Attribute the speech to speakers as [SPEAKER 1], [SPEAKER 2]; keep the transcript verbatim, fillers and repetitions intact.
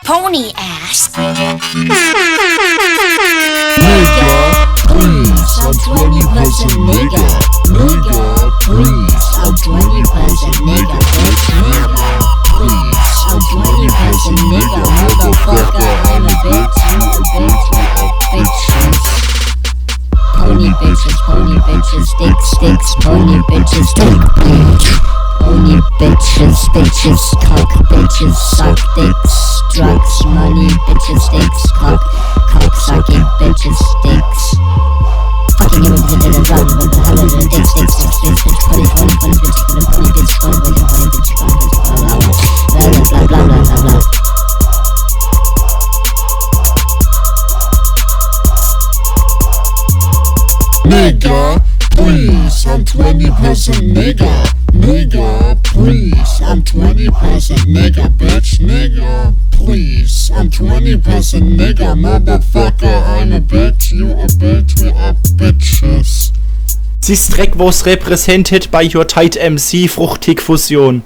[SPEAKER 1] pony ass.
[SPEAKER 2] Nigga, please, I'm twenty percent nigga. Nigga, please, I'm twenty percent nigga. Bitch, nigga, please, I'm twenty percent nigga. Motherfucker, I'm a bitch, you a bitch, we a bitches. Pony bitches, pony bitches, dick sticks, pony bitches, dick bitch. Pony bitches, bitches, cock bitches, suck dicks, drugs, money, bitches, dicks, cock, cock sucking bitches, dicks. Fucking you into the drum, but the hell is it? Dicks, dicks, dicks, bitch, bitch, pony, pony, pony, bitch, pony, pony, bitch, pony, pony, pony, bitch, pony, bitch, blah, blah, blah, blah, blah, blah, blah, blah. Nigga, please, I'm twenty percent nigga. Nigga, please, I'm twenty percent nigga, bitch, nigga, please, I'm twenty percent nigga, motherfucker, I'm a bitch, you a bitch, we are bitches.
[SPEAKER 3] Sie Streckwurst repräsentiert bei Your Tight M C Fruchtig Fusion.